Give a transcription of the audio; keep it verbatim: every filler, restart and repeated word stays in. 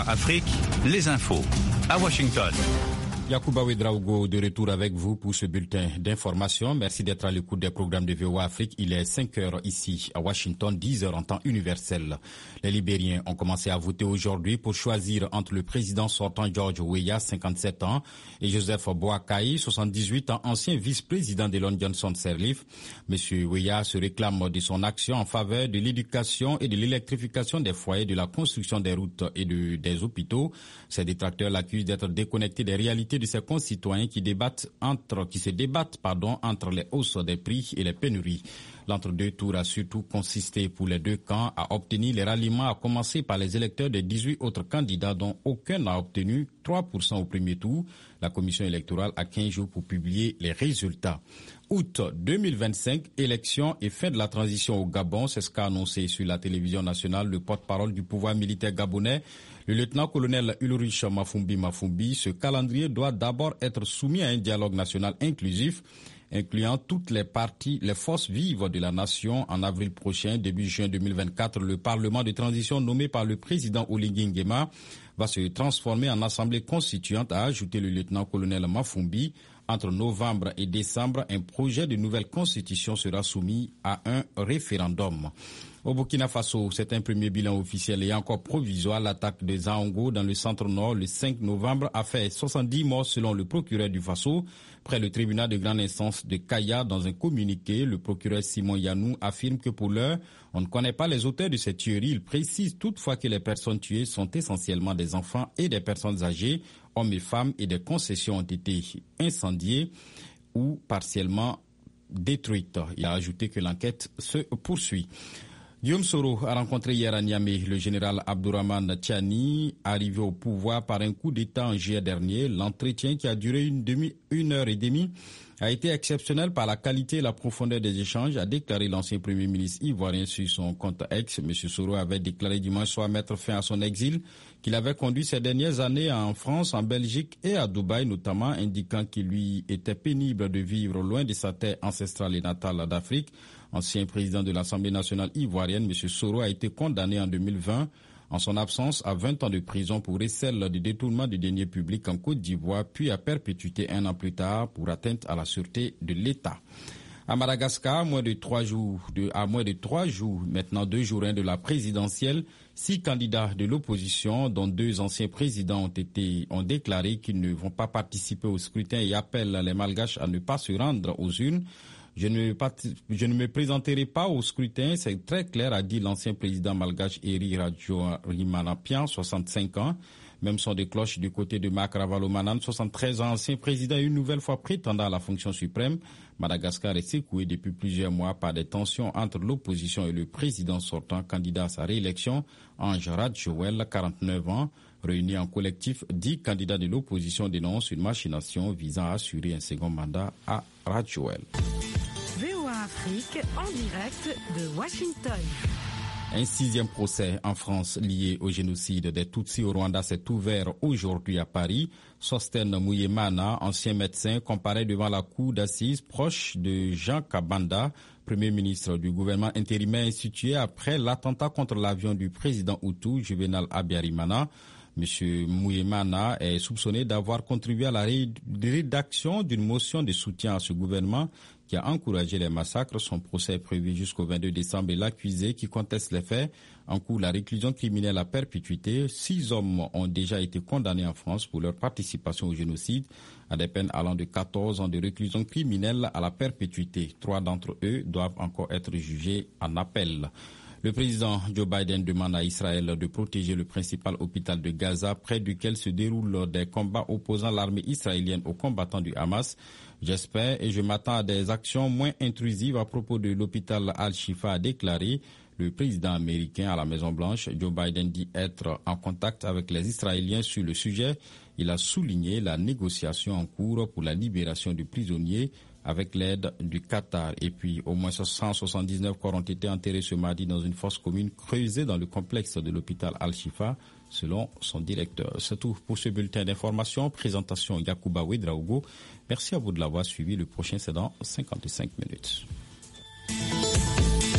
V O A Afrique, les infos à Washington. Yacouba Ouedraogo de retour avec vous pour ce bulletin d'information. Merci d'être à l'écoute des programmes de V O A Afrique. Il est cinq heures ici à Washington, dix heures en temps universel. Les Libériens ont commencé à voter aujourd'hui pour choisir entre le président sortant George Weah, cinquante-sept ans, et Joseph Boakai, soixante-dix-huit ans, ancien vice-président de Long Johnson Sirleaf. Monsieur Weah se réclame de son action en faveur de l'éducation et de l'électrification des foyers, de la construction des routes et de, des hôpitaux. Ses détracteurs l'accusent d'être déconnecté des réalités de ses concitoyens qui débattent entre, qui se débattent, pardon, entre les hausses des prix et les pénuries. L'entre-deux tours a surtout consisté pour les deux camps à obtenir les ralliements, à commencer par les électeurs des dix-huit autres candidats dont aucun n'a obtenu trois pour cent au premier tour. La commission électorale a quinze jours pour publier les résultats. Août deux mille vingt-cinq, élection et fin de la transition au Gabon, c'est ce qu'a annoncé sur la télévision nationale le porte-parole du pouvoir militaire gabonais, le lieutenant-colonel Ulrich Mafumbi Mafumbi. Ce calendrier doit d'abord être soumis à un dialogue national inclusif, incluant toutes les parties, les forces vives de la nation. En avril prochain, début juin deux mille vingt-quatre, le Parlement de transition nommé par le président Oligui Nguema va se transformer en assemblée constituante, a ajouté le lieutenant-colonel Mafumbi. Entre novembre et décembre, un projet de nouvelle constitution sera soumis à un référendum. Au Burkina Faso, c'est un premier bilan officiel et encore provisoire. L'attaque de Zaongo dans le centre-nord le cinq novembre a fait soixante-dix morts selon le procureur du Faso. Près le tribunal de grande instance de Kaya, dans un communiqué, le procureur Simon Yanou affirme que pour l'heure, on ne connaît pas les auteurs de cette tuerie. Il précise toutefois que les personnes tuées sont essentiellement des enfants et des personnes âgées, hommes et femmes, et des concessions ont été incendiées ou partiellement détruites. Il a ajouté que l'enquête se poursuit. Guillaume Soro a rencontré hier à Niamey le général Abdourahmane Tiani, arrivé au pouvoir par un coup d'État en juillet dernier. L'entretien, qui a duré une, demi, une heure et demie, a été exceptionnel par la qualité et la profondeur des échanges, a déclaré l'ancien premier ministre ivoirien sur son compte X. M. Soro avait déclaré dimanche soir mettre fin à son exil, qu'il avait conduit ces dernières années en France, en Belgique et à Dubaï notamment, indiquant qu'il lui était pénible de vivre loin de sa terre ancestrale et natale d'Afrique. Ancien président de l'Assemblée nationale ivoirienne, M. Soro a été condamné en deux mille vingt, en son absence, à vingt ans de prison pour recel de détournement de deniers publics en Côte d'Ivoire, puis à perpétuité un an plus tard pour atteinte à la sûreté de l'État. À Madagascar, moins de trois jours, de, à moins de trois jours, maintenant deux jours hein, de la présidentielle, six candidats de l'opposition, dont deux anciens présidents, ont été, ont déclaré qu'ils ne vont pas participer au scrutin et appellent les Malgaches à ne pas se rendre aux urnes. Je ne, je ne me présenterai pas au scrutin, c'est très clair, a dit l'ancien président malgache Eri Rajoelinapian, soixante-cinq ans. Même son de cloche du côté de Mak Ravalomanan, soixante-treize ans, ancien président, une nouvelle fois prétendant à la fonction suprême. Madagascar est secoué depuis plusieurs mois par des tensions entre l'opposition et le président sortant, candidat à sa réélection, Ange Rajoel, quarante-neuf ans. Réunis en collectif, dix candidats de l'opposition dénoncent une machination visant à assurer un second mandat à Rajoel. V O A Afrique en direct de Washington. Un sixième procès en France lié au génocide des Tutsis au Rwanda s'est ouvert aujourd'hui à Paris. Sosten Muyemana, ancien médecin, comparaît devant la cour d'assises proche de Jean Kabanda, Premier ministre du gouvernement intérimaire institué après l'attentat contre l'avion du président Hutu, Juvenal Abiyarimana. M. Muyemana est soupçonné d'avoir contribué à la rédaction d'une motion de soutien à ce gouvernement qui a encouragé les massacres. Son procès est prévu jusqu'au vingt-deux décembre et l'accusé, qui conteste les faits, encourt la réclusion criminelle à perpétuité. Six hommes ont déjà été condamnés en France pour leur participation au génocide à des peines allant de quatorze ans de réclusion criminelle à la perpétuité. Trois d'entre eux doivent encore être jugés en appel. Le président Joe Biden demande à Israël de protéger le principal hôpital de Gaza, près duquel se déroulent des combats opposant l'armée israélienne aux combattants du Hamas. J'espère et je m'attends à des actions moins intrusives à propos de l'hôpital Al-Shifa, a déclaré le président américain à la Maison-Blanche. Joe Biden dit être en contact avec les Israéliens sur le sujet. Il a souligné la négociation en cours pour la libération du prisonnier avec l'aide du Qatar. Et puis, au moins cent soixante-dix-neuf corps ont été enterrés ce mardi dans une fosse commune creusée dans le complexe de l'hôpital Al-Shifa, selon son directeur. C'est tout pour ce bulletin d'information. Présentation Yacouba Ouedraogo. Merci à vous de l'avoir suivi. Le prochain, c'est dans cinquante-cinq minutes.